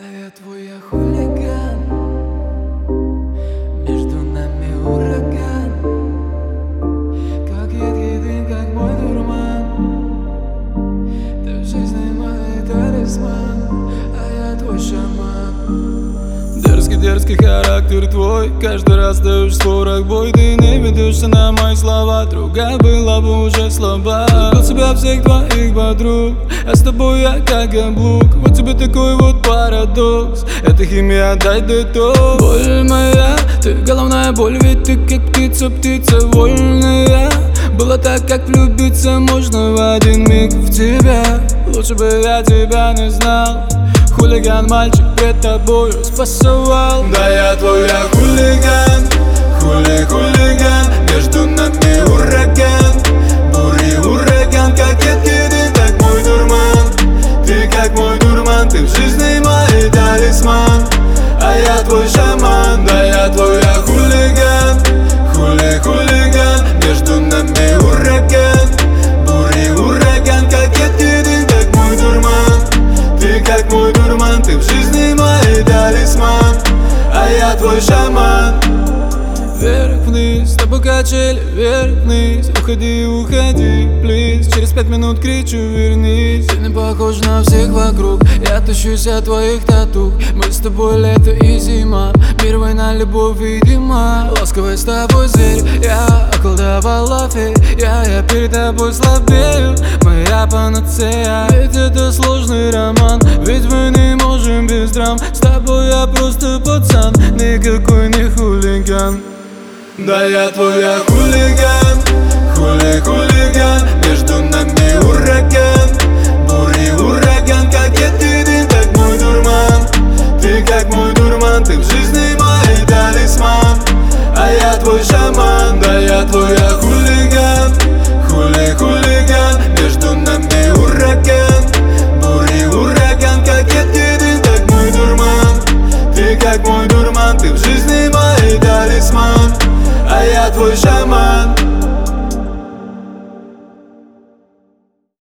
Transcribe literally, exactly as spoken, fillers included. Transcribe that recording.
я твой я хулиган, между нами ураган, как едкий дым, как мой дурман. Ты в жизни мой талисман, а я твой шаман. Дерзкий-дерзкий характер твой, каждый раз даешь сорок бой. Ты не ведешься на мои слова, другая была бы уже слаба. Любил тебя всех твоих подруг, а с тобой я как каблук. Вот тебе такой вот парадокс, это химия, дай детокс. Боль моя, ты головная боль, ведь ты как птица, птица вольная. Было так, как влюбиться можно в один миг в тебя. Лучше бы я тебя не знал. Хулиган, мальчик, пред тобою спасовал. Да я твой я хулиган, хули хулиган, между нами ураган, бури ураган, как едкий дым, как мой дурман. Ты как мой дурман, ты в жизни мой талисман, а я твой шаман. Да я твой я хулиган, хули хулиган, между нами ураган, бури ураган, как едкий дым, как мой дурман. Ты как мой дурман, ты в жизни мой талисман, а я твой шаман. Вверх-вниз, с тобой качели, вверх-вниз. Уходи, уходи, плиз. Через пять минут кричу, вернись. Ты не похож на всех вокруг, я тащусь от твоих татух. Мы с тобой лето и зима, мир, война, любовь, видимо. Ласковый с тобой зверь, я околдовала фей. Я, я перед тобой слабею, моя панацея. Ведь это сложный роман, ведь мы не можем без драм. С тобой я просто пацан, никакой не хулиган. Да я твой я хулиган, хули хулиган, между нами ураган, бури ураган, как едкий дым, как мой дурман. Ты как мой дурман, ты в жизни мой талисман, а я твой шаман. Да я твой я хулиган, хули хулиган, между нами ураган, бури ураган, как едкий дым, как мой дурман. Ты как мой дурман, ты в жизни мой талисман, а я твой шаман.